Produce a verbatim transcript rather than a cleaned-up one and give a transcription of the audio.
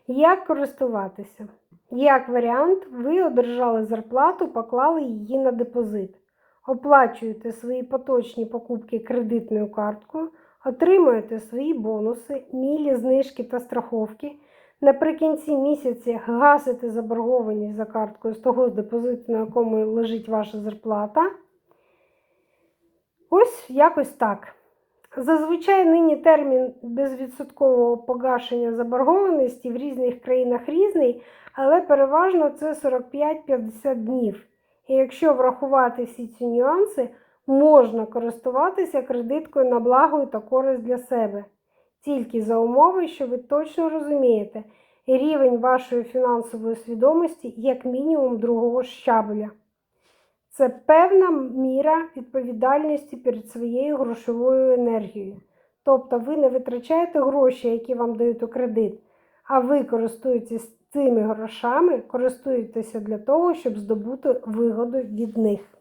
Як користуватися? Як варіант, ви одержали зарплату, поклали її на депозит. Оплачуєте свої поточні покупки кредитною карткою, отримуєте свої бонуси, мілі, знижки та страховки. Наприкінці місяця гасите заборгованість за карткою з того депозиту, на якому лежить ваша зарплата. Ось якось так. Зазвичай нині термін безвідсоткового погашення заборгованості в різних країнах різний, але переважно це сорок п'ять - п'ятдесят днів. І якщо врахувати всі ці нюанси, можна користуватися кредиткою на благо та користь для себе. Тільки за умови, що ви точно розумієте рівень вашої фінансової свідомості як мінімум другого щабеля. Це певна міра відповідальності перед своєю грошовою енергією. Тобто ви не витрачаєте гроші, які вам дають у кредит, а ви користуєтесь цими грошами, користуєтеся для того, щоб здобути вигоду від них.